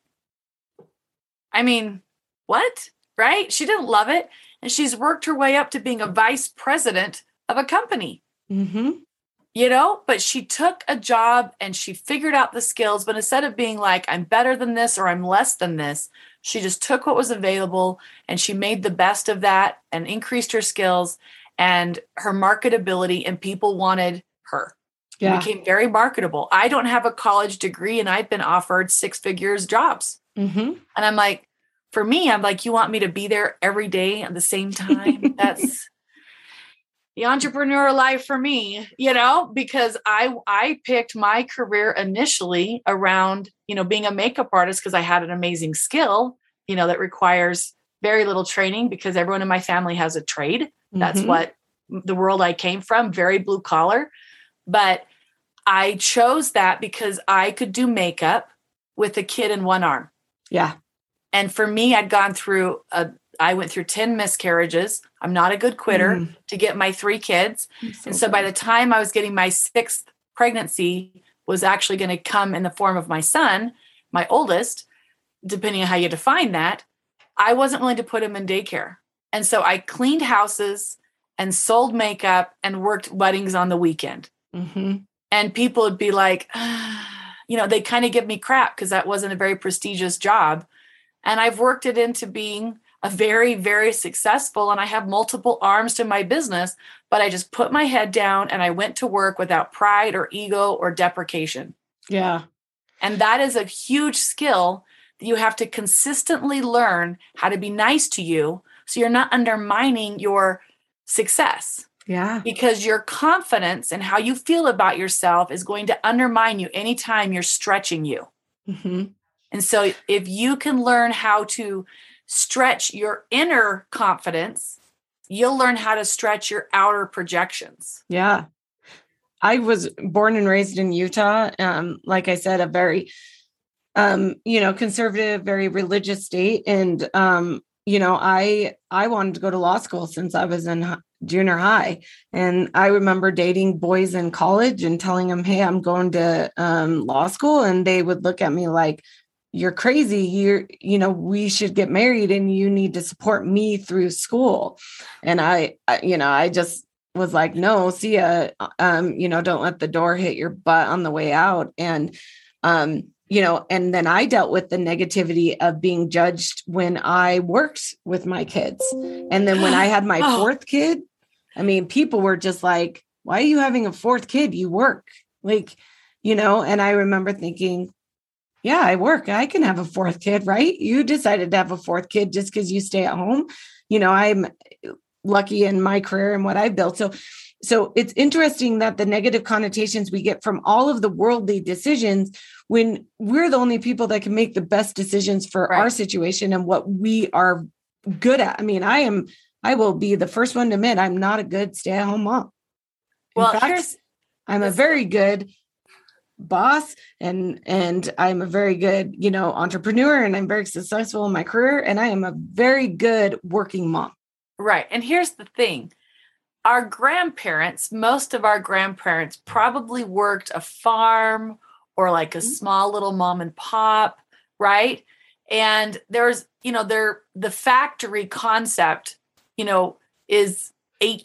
I mean, what? Right? She didn't love it. And she's worked her way up to being a vice president of a company. Mm-hmm. But she took a job and she figured out the skills. But instead of being like, I'm better than this or I'm less than this, she just took what was available and she made the best of that and increased her skills and her marketability, and people wanted her. Yeah. She became very marketable. I don't have a college degree and I've been offered 6 figures jobs. Mm-hmm. And I'm like, for me, I'm like, you want me to be there every day at the same time? the entrepreneur life for me, because I picked my career initially around, being a makeup artist because I had an amazing skill, that requires very little training because everyone in my family has a trade. That's what the world I came from, very blue collar. But I chose that because I could do makeup with a kid in one arm. Yeah. And for me, I went through 10 miscarriages. I'm not a good quitter to get my 3 kids. So by the time I was getting my 6th pregnancy was actually going to come in the form of my son, my oldest, depending on how you define that, I wasn't willing to put him in daycare. And so I cleaned houses and sold makeup and worked weddings on the weekend. And people would be like, they kind of give me crap because that wasn't a very prestigious job. And I've worked it into being a very, very successful, and I have multiple arms to my business, but I just put my head down and I went to work without pride or ego or deprecation. Yeah. And that is a huge skill that you have to consistently learn how to be nice to you so you're not undermining your success. Yeah. Because your confidence and how you feel about yourself is going to undermine you anytime you're stretching you. And so if you can learn how to stretch your inner confidence, you'll learn how to stretch your outer projections. Yeah. I was born and raised in Utah. Like I said, a very, conservative, very religious state. And, I wanted to go to law school since I was in junior high. And I remember dating boys in college and telling them, hey, I'm going to law school. And they would look at me like, you're crazy. We should get married and you need to support me through school. And I just was like, no, see ya. Don't let the door hit your butt on the way out. And, and then I dealt with the negativity of being judged when I worked with my kids. And then when I had my 4th kid, people were just like, why are you having a 4th kid? You work and I remember thinking, yeah, I work. I can have a 4th kid, right? You decided to have a 4th kid just because you stay at home. I'm lucky in my career and what I've built. So it's interesting that the negative connotations we get from all of the worldly decisions when we're the only people that can make the best decisions for our situation and what we are good at. I will be the first one to admit I'm not a good stay-at-home mom. In fact, I'm a very good boss and I'm a very good, entrepreneur, and I'm very successful in my career, and I am a very good working mom. Right. And here's the thing. Most of our grandparents probably worked a farm or like a small little mom and pop, right? And there's, the factory concept, is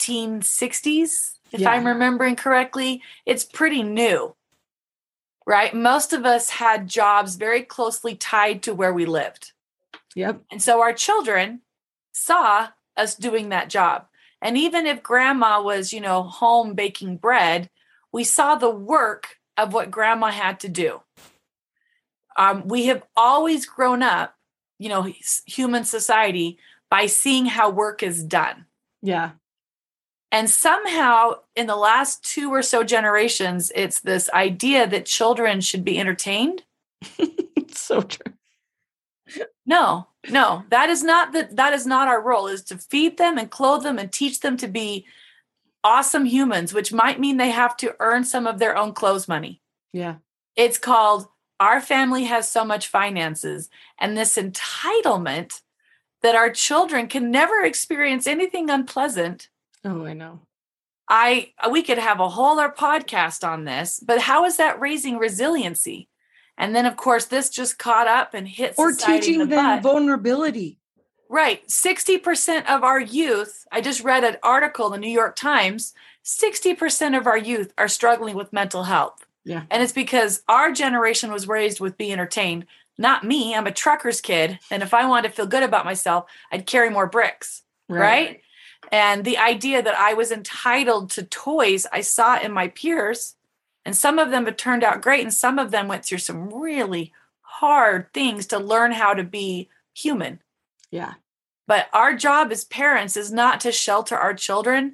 1860s, if I'm remembering correctly. It's pretty new. Right? Most of us had jobs very closely tied to where we lived. Yep. And so our children saw us doing that job. And even if grandma was, home baking bread, we saw the work of what grandma had to do. We have always grown up, human society, by seeing how work is done. Yeah. And somehow in the last 2 or so generations, it's this idea that children should be entertained. It's so true. No, that is not our role, is to feed them and clothe them and teach them to be awesome humans, which might mean they have to earn some of their own clothes money. Yeah. It's called our family has so much finances, and this entitlement that our children can never experience anything unpleasant. Oh, I know. We could have a whole other podcast on this, but how is that raising resiliency? And then, of course, this just caught up and hit society or teaching in the them butt. Vulnerability. Right. 60% of our youth, I just read an article in the New York Times, 60% of our youth are struggling with mental health. Yeah. And it's because our generation was raised with be entertained. Not me. I'm a trucker's kid. And if I wanted to feel good about myself, I'd carry more bricks. Right? And the idea that I was entitled to toys, I saw in my peers, and some of them have turned out great, and some of them went through some really hard things to learn how to be human. Yeah. But our job as parents is not to shelter our children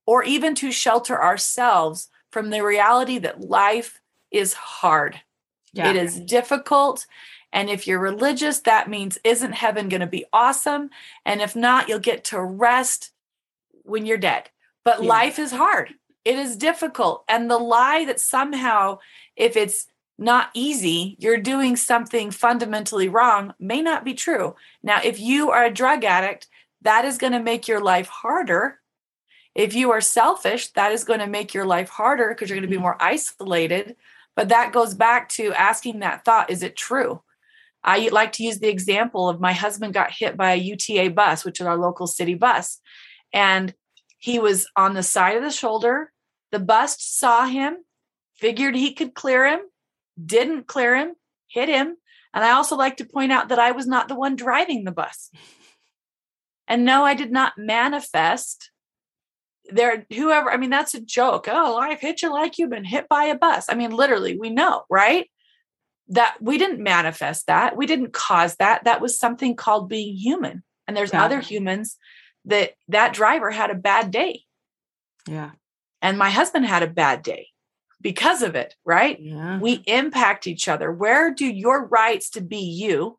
or even to shelter ourselves from the reality that life is hard. Yeah. It is difficult. And if you're religious, that means, isn't heaven going to be awesome? And if not, you'll get to rest when you're dead. But life is hard. It is difficult. And the lie that somehow, if it's not easy, you're doing something fundamentally wrong may not be true. Now, if you are a drug addict, that is going to make your life harder. If you are selfish, that is going to make your life harder because you're going to be more isolated. But that goes back to asking that thought, is it true? I like to use the example of my husband got hit by a UTA bus, which is our local city bus. And he was on the side of the shoulder. The bus saw him, figured he could clear him, didn't clear him, hit him. And I also like to point out that I was not the one driving the bus. And no, I did not manifest whoever, I mean, that's a joke. Oh, life hit you like you've been hit by a bus. I mean, literally, we know, right? That we didn't manifest that. We didn't cause that. That was something called being human. And there's other humans that driver had a bad day. Yeah. And my husband had a bad day because of it, right? Yeah. We impact each other. Where do your rights to be you,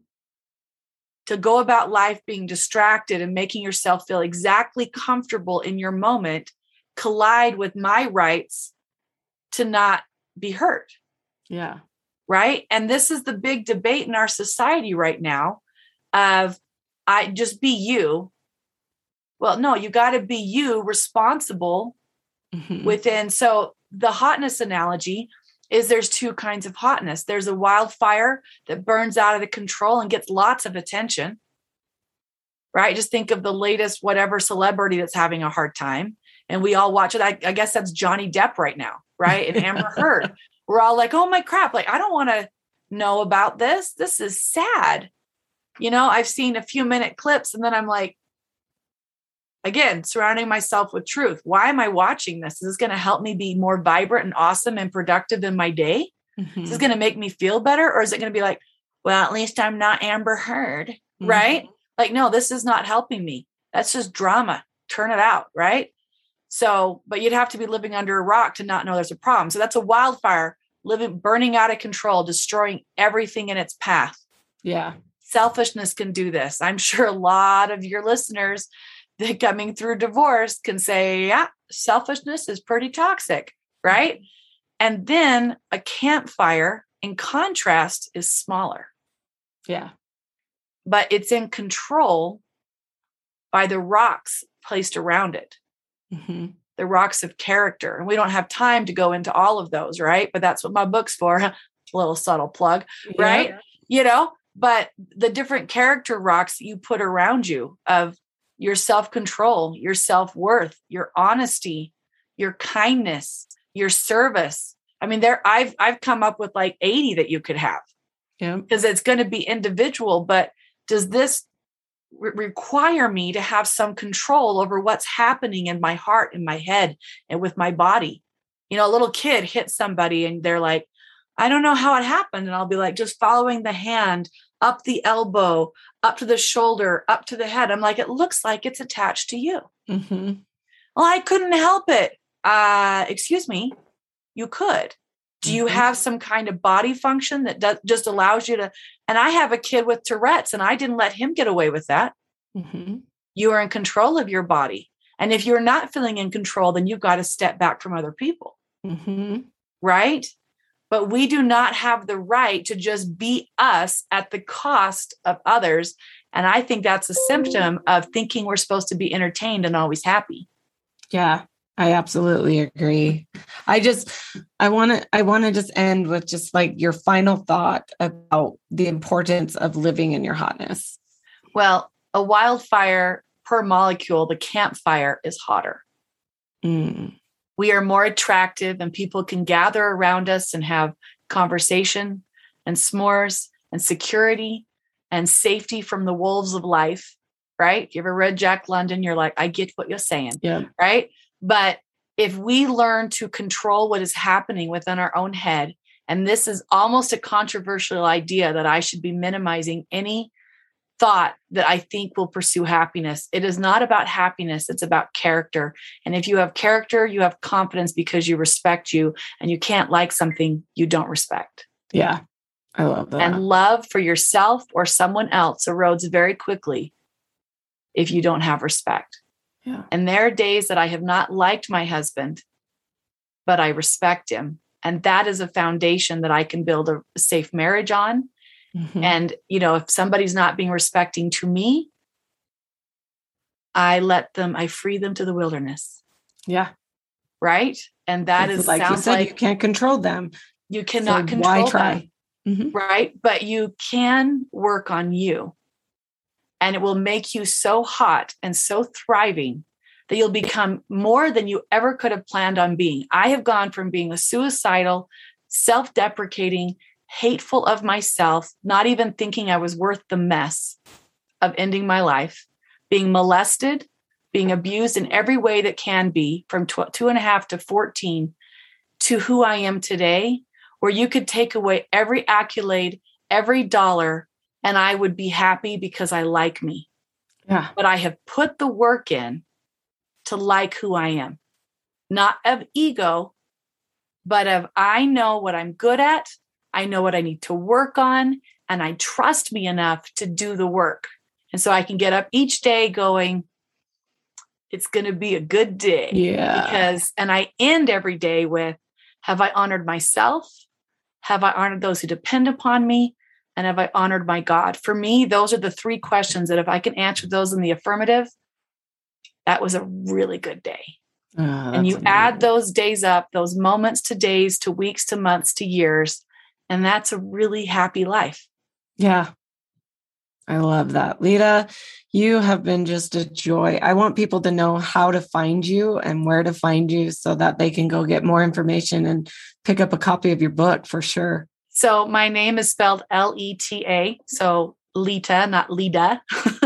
to go about life being distracted and making yourself feel exactly comfortable in your moment, collide with my rights to not be hurt? Yeah. Right. And this is the big debate in our society right now of I just be you. Well, no, you got to be you, responsible within. So the hotness analogy is there's two kinds of hotness. There's a wildfire that burns out of the control and gets lots of attention, right? Just think of the latest whatever celebrity that's having a hard time. And we all watch it. I guess that's Johnny Depp right now, right? And Amber Heard. We're all like, oh my crap. Like, I don't want to know about this. This is sad. You know, I've seen a few minute clips and then I'm like, again, surrounding myself with truth. Why am I watching this? Is this going to help me be more vibrant and awesome and productive in my day? Is this going to make me feel better? Or is it going to be like, well, at least I'm not Amber Heard, right? Like, no, this is not helping me. That's just drama. Turn it out, right? So, but you'd have to be living under a rock to not know there's a problem. So that's a wildfire, burning out of control, destroying everything in its path. Yeah. Selfishness can do this. I'm sure a lot of your listeners that coming through divorce can say, yeah, selfishness is pretty toxic, right? And then a campfire, in contrast, is smaller. Yeah. But it's in control by the rocks placed around it. The rocks of character. And we don't have time to go into all of those, right? But that's what my book's for. A little subtle plug, right? Yeah. You know, but the different character rocks that you put around you of your self-control, your self-worth, your honesty, your kindness, your service. I mean, I've come up with like 80 that you could have. Yeah. Because it's going to be individual, but does this require me to have some control over what's happening in my heart, in my head, and with my body? You know, a little kid hits somebody and they're like, I don't know how it happened. And I'll be like, just following the hand up the elbow, up to the shoulder, up to the head. I'm like, it looks like it's attached to you. Well, I couldn't help it. Excuse me, you could. Do you have some kind of body function that just allows you to? And I have a kid with Tourette's and I didn't let him get away with that. You are in control of your body. And if you're not feeling in control, then you've got to step back from other people. Right? But we do not have the right to just be us at the cost of others. And I think that's a symptom of thinking we're supposed to be entertained and always happy. Yeah. I absolutely agree. I want to just end with just like your final thought about the importance of living in your hotness. Well, a wildfire per molecule, the campfire is hotter. We are more attractive and people can gather around us and have conversation and s'mores and security and safety from the wolves of life, right? If you ever read Jack London, you're like, I get what you're saying, right? But if we learn to control what is happening within our own head, and this is almost a controversial idea that I should be minimizing any thought that I think will pursue happiness. It is not about happiness. It's about character. And if you have character, you have confidence because you respect you, and you can't like something you don't respect. Yeah. I love that. And love for yourself or someone else erodes very quickly if you don't have respect. Yeah. And there are days that I have not liked my husband, but I respect him. And that is a foundation that I can build a safe marriage on. Mm-hmm. And, if somebody's not being respecting to me, I free them to the wilderness. Yeah. Right. And that is, like you said, you can't control them. You cannot So control why try? them. Mm-hmm. Right. But you can work on you, and it will make you so hot and so thriving that you'll become more than you ever could have planned on being. I have gone from being a suicidal, self-deprecating, hateful of myself, not even thinking I was worth the mess of ending my life, being molested, being abused in every way that can be, from 2.5 to 14, to who I am today, where you could take away every accolade, every dollar, and I would be happy because I like me. Yeah. But I have put the work in to like who I am, not of ego, but of I know what I'm good at. I know what I need to work on, and I trust me enough to do the work. And so I can get up each day going, it's going to be a good day. Yeah. And I end every day with, have I honored myself? Have I honored those who depend upon me? And have I honored my God? For me, those are the 3 questions that if I can answer those in the affirmative, that was a really good day. And you add those days up, those moments to days, to weeks, to months, to years. And that's a really happy life. Yeah. I love that. Lida, you have been just a joy. I want people to know how to find you and where to find you so that they can go get more information and pick up a copy of your book for sure. So my name is spelled Leta. So Lita, not Lida.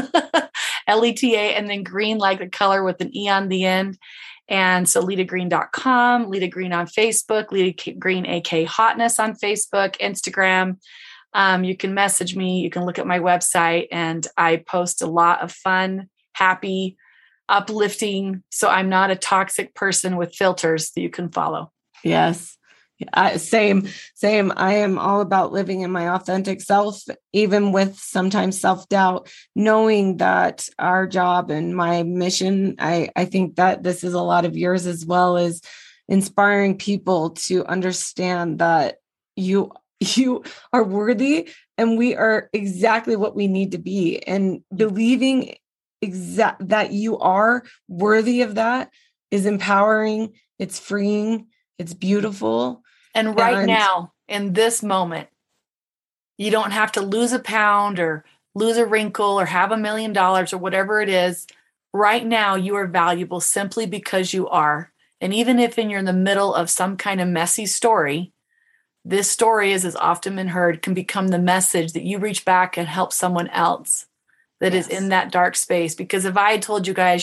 Leta, and then green like the color with an E on the end. And so LitaGreen.com, Lita Green on Facebook, Lita Green AK Hotness on Facebook, Instagram. You can message me. You can look at my website, and I post a lot of fun, happy, uplifting. So I'm not a toxic person with filters that you can follow. Yes. Same. I am all about living in my authentic self, even with sometimes self-doubt, knowing that our job and my mission, I think that this is a lot of yours as well, is inspiring people to understand that you are worthy and we are exactly what we need to be, and believing that you are worthy of that is empowering. It's freeing. It's beautiful. And right now, in this moment, you don't have to lose a pound or lose a wrinkle or have $1 million or whatever it is. Right now, you are valuable simply because you are. And even if you're in the middle of some kind of messy story, this story, as is often been heard, can become the message that you reach back and help someone else that is in that dark space. Because if I had told you guys,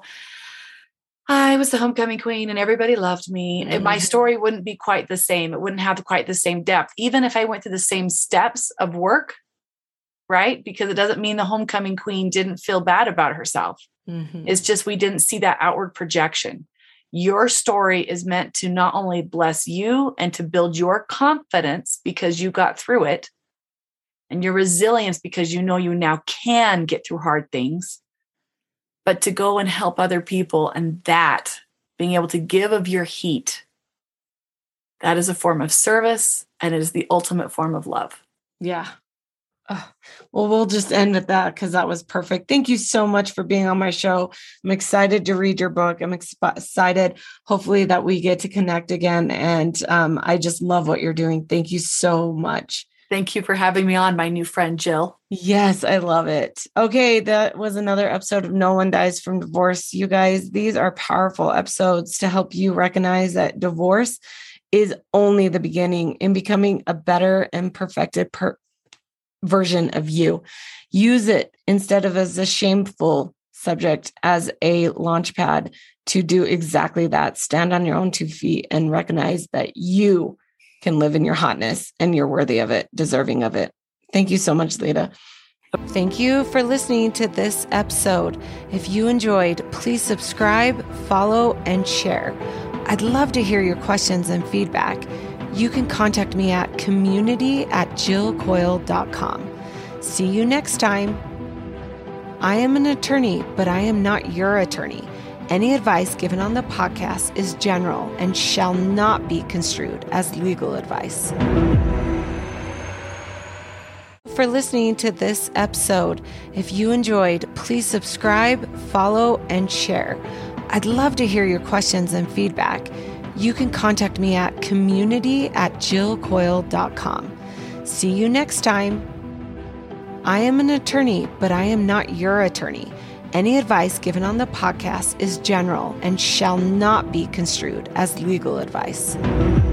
I was the homecoming queen and everybody loved me, my story wouldn't be quite the same. It wouldn't have quite the same depth, even if I went through the same steps of work, right? Because it doesn't mean the homecoming queen didn't feel bad about herself. Mm-hmm. It's just we didn't see that outward projection. Your story is meant to not only bless you and to build your confidence because you got through it, and your resilience because you now can get through hard things, but to go and help other people, and that being able to give of your heat, that is a form of service, and it is the ultimate form of love. Yeah. Well, we'll just end with that because that was perfect. Thank you so much for being on my show. I'm excited to read your book. I'm excited, hopefully, that we get to connect again. And I just love what you're doing. Thank you so much. Thank you for having me on, my new friend, Jill. Yes, I love it. Okay, that was another episode of No One Dies from Divorce. You guys, these are powerful episodes to help you recognize that divorce is only the beginning in becoming a better and perfected version of you. Use it instead of as a shameful subject, as a launch pad to do exactly that. Stand on your own 2 feet and recognize that you can live in your hotness and you're worthy of it, deserving of it. Thank you so much, Lita. Thank you for listening to this episode. If you enjoyed, please subscribe, follow, and share. I'd love to hear your questions and feedback. You can contact me at community@jillcoyle.com. See you next time. I am an attorney, but I am not your attorney. Any advice given on the podcast is general and shall not be construed as legal advice. For listening to this episode. If you enjoyed, please subscribe, follow, and share. I'd love to hear your questions and feedback. You can contact me at community@jillcoyle.com. See you next time. I am an attorney, but I am not your attorney. Any advice given on the podcast is general and shall not be construed as legal advice.